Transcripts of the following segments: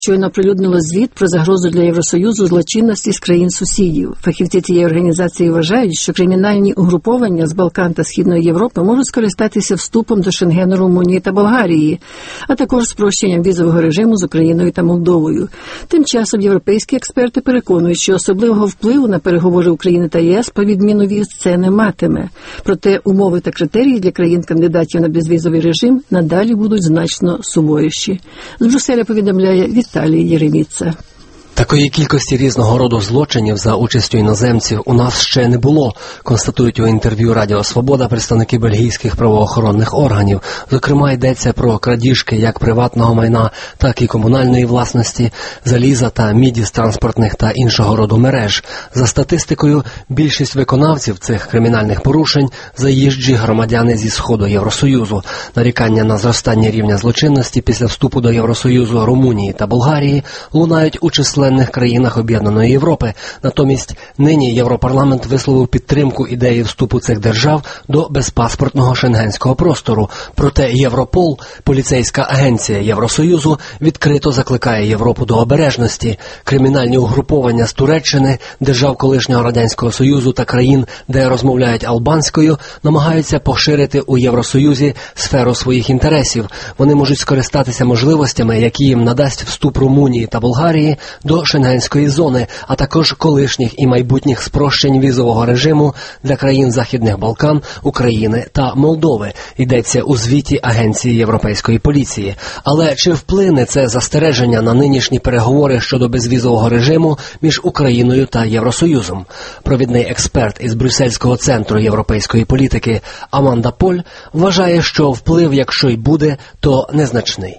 щойно оприлюднило звіт про загрозу для Євросоюзу злочинності з країн-сусідів. Фахівці цієї організації вважають, що кримінальні угруповання з Балкан та Східної Європи можуть скористатися вступом до Шенгену Румунії та Болгарії, а також спрощенням візового режиму з Україною та Молдовою. Тим часом європейські експерти переконують, що особливого впливу на переговори України та ЄС по відміну віз це не матиме. Проте умови та критерії для країн-кандидатів на безвізовий режим надалі будуть значно суворіші. З Брюсселя повідомляє Віталій Єреміца. Такої кількості різного роду злочинів за участю іноземців у нас ще не було, констатують у інтерв'ю Радіо Свобода представники бельгійських правоохоронних органів. Зокрема, йдеться про крадіжки як приватного майна, так і комунальної власності, заліза та міді з транспортних та іншого роду мереж. За статистикою, більшість виконавців цих кримінальних порушень – заїжджі громадяни зі Сходу Євросоюзу. Нарікання на зростання рівня злочинності після вступу до Євросоюзу Румунії та Болгарії лунають у численних країнах Об'єднаної Європи. Натомість нині Європарламент висловив підтримку ідеї вступу цих держав до безпаспортного шенгенського простору. Проте Європол, поліцейська агенція Євросоюзу, відкрито закликає Європу до обережності. Кримінальні угруповання з Туреччини, держав колишнього Радянського Союзу та країн, де розмовляють албанською, намагаються поширити у Євросоюзі сферу своїх інтересів. Вони можуть скористатися можливостями, які їм надасть вступ Румунії та Болгарії до шенгенської зони, а також колишніх і майбутніх спрощень візового режиму для країн Західних Балкан, України та Молдови, йдеться у звіті Агенції Європейської поліції. Але чи вплине це застереження на нинішні переговори щодо безвізового режиму між Україною та Євросоюзом? Провідний експерт із Брюссельського центру європейської політики Аманда Поль вважає, що вплив, якщо й буде, то незначний.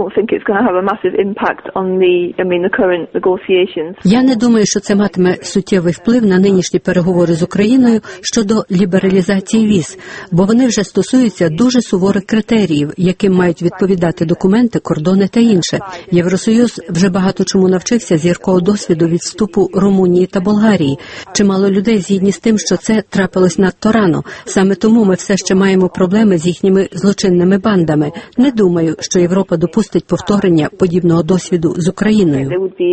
Я не думаю, що це матиме суттєвий вплив на нинішні переговори з Україною щодо лібералізації віз, бо вони вже стосуються дуже суворих критеріїв, яким мають відповідати документи, кордони та інше. Євросоюз вже багато чому навчився з гіркого досвіду від вступу Румунії та Болгарії. Чимало людей згідні з тим, що це трапилось надто рано. Саме тому ми все ще маємо проблеми з їхніми злочинними бандами. Не думаю, що Європа допустить повторення подібного досвіду з Україною.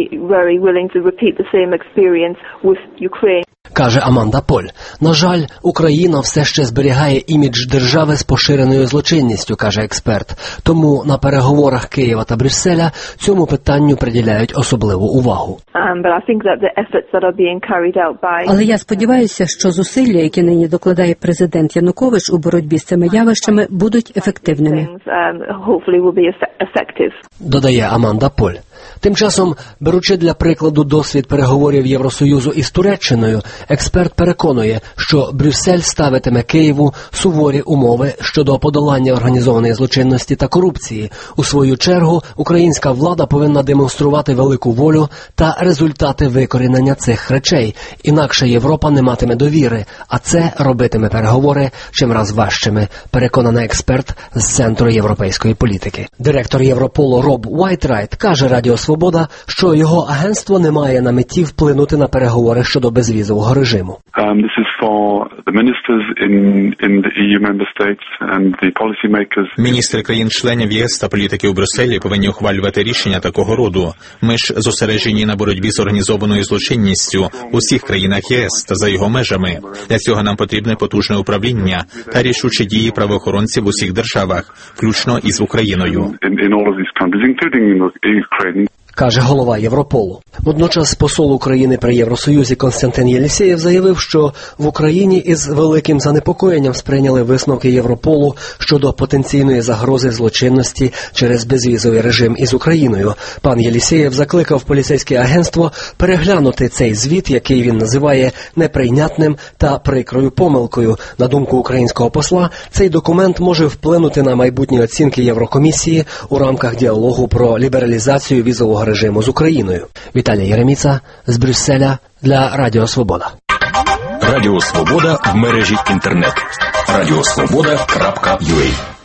Каже Аманда Поль. На жаль, Україна все ще зберігає імідж держави з поширеною злочинністю, каже експерт. Тому на переговорах Києва та Брюсселя цьому питанню приділяють особливу увагу. Але я сподіваюся, що зусилля, які нині докладає президент Янукович у боротьбі з цими явищами, будуть ефективними. Додає Аманда Поль. Тим часом, беручи для прикладу досвід переговорів Євросоюзу із Туреччиною, експерт переконує, що Брюссель ставитиме Києву суворі умови щодо подолання організованої злочинності та корупції. У свою чергу, українська влада повинна демонструвати велику волю та результати викорінення цих речей. Інакше Європа не матиме довіри, а це робитиме переговори чимраз важчими, переконаний експерт з Центру європейської політики. Директор Європолу Роб Уайтрайт каже Радіо Свобода, що його агентство не має на меті вплинути на переговори щодо безвізового режиму. Міністри країн-членів ЄС та політики у Брюсселі повинні ухвалювати рішення такого роду. Ми ж зосереджені на боротьбі з організованою злочинністю у всіх країнах ЄС та за його межами. Для цього нам потрібне потужне управління та рішучі дії правоохоронців в усіх державах, включно із Україною. Каже голова Європолу. Водночас посол України при Євросоюзі Константин Єлісєєв заявив, що в Україні із великим занепокоєнням сприйняли висновки Європолу щодо потенційної загрози злочинності через безвізовий режим із Україною. Пан Єлісєєв закликав поліцейське агентство переглянути цей звіт, який він називає неприйнятним та прикрою помилкою. На думку українського посла, цей документ може вплинути на майбутні оцінки Єврокомісії у рамках діалогу про лібералізацію візового режиму з Україною. Віталій Єреміца з Брюсселя для Радіо Свобода. Радіо Свобода в мережі інтернет. Радіосвобода.ua